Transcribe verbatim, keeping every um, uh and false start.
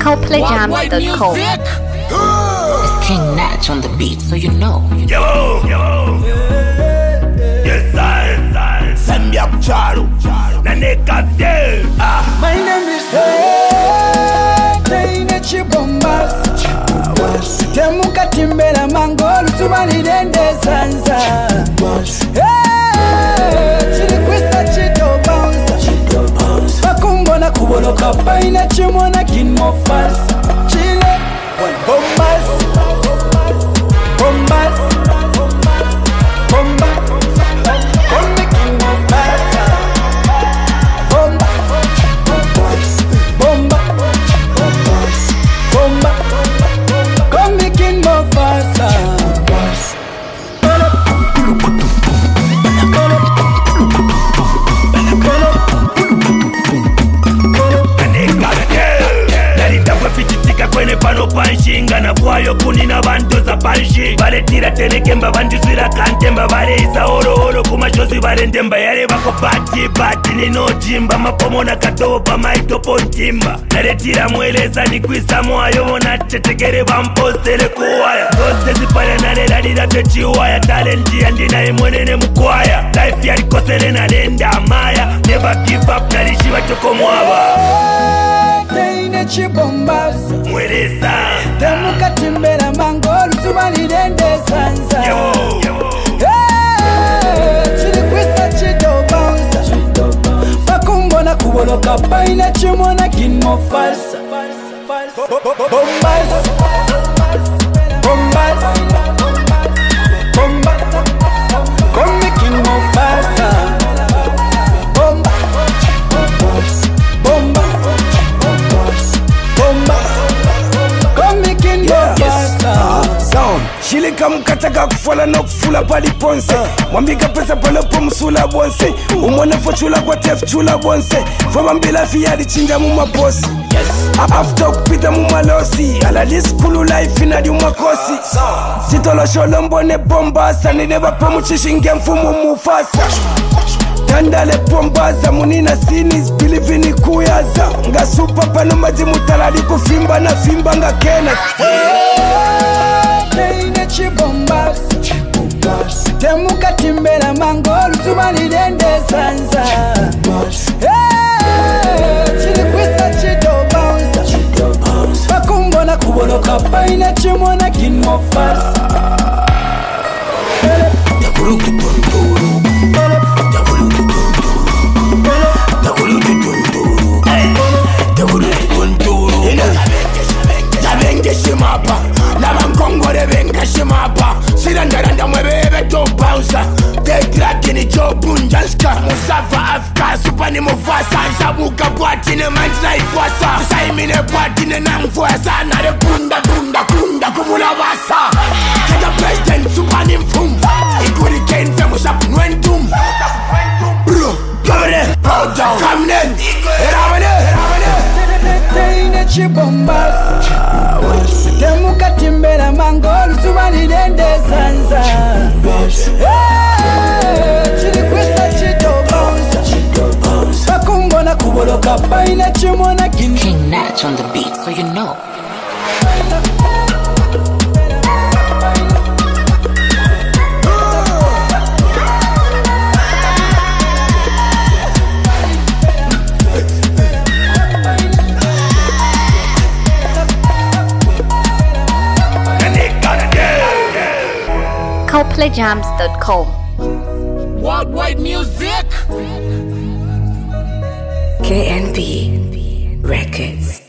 coplay jams dot com. It's King Natch on the beat, so you know. Yo, yo. Yes, I, I. Sambiak Charu. Naneka Del. My name is Hey. Taine Chibombas. Temuka timbela mangolu subani dende sansa. Hey. Chili kwista chito bounce. Bakumbona kuboloka paina chimona kinmo fast. Chile. Bombas. Bombas. Bombas. Come making more fast. Bomba. Bomba. Bomba. Come making more fast. Kwene pano panshinga na bwayo kunina bantu za panshi baletira tenekemba bandiswira kantemba baleisa oro oro kumashozi balentemba yale bako bati bati nino jimba mapomona katopa maitopo ntimba naletira mweleza nikwisa mwayo mona chetekere bampostele kuwaya doste zipale nalela techiwaya talenti yandina imwenene mkwaya life yalikosele nalenda amaya never give up nalishiwa choko mwaba Taine Chibombas. Mweleza Temuka timbela mangolu subani dende sansa. Yo, yo. Hey, chili kwista chito bounce. Bakumbona kuboloka paina chimona kinmo falsa. Bombas. Bombas. Bombas. Come making more falsa. Bomba. Bomba. Bomba. Come making more falsa. Sound shilika mkataka kufala na kufula pali ponse mwambika pesa palopo msula bonse umone fochula kwa tef chula bonse foma mbila fiyadi chinga muma bosi after kupita muma losi alalis kulu life inadi umakosi sitolo sholo mbone bombasa nineba pamuchishinge mfumu mufasa Tandale pombaza munina sinis bilivini kuyaza nga super pano maji mutalali kufimba na fimba nga kena Taine Chibombas. Temuka timbela mangolu subani dende sansa. Hey, chili kwista chito bounce. Bakumbona kuboloka paina chimona kinmo fast. Shimapa, Laman Congo de Venga Shimapa, Sirandaranda Mwebe to Pausa, they crack in the job Bunjanska, Musafa Afka, Supani Mufasa, Sabuka Puatin a man's life was a Simon a Puatin and Namfuasa, not a Bunda Bunda Bunda Kumula Vasa. Take a president Supani Fum, it could have came from us up and went to Bro, come in, come in, Taine Chibombas. Temuka timbela mangolu subani dende sansa. Hey, chili kwista chito bounce. Bakumbona kuboloka paina chimona kinmo. King Natch on the beat, so you know. coplay jams dot com. Worldwide music. K N B Records.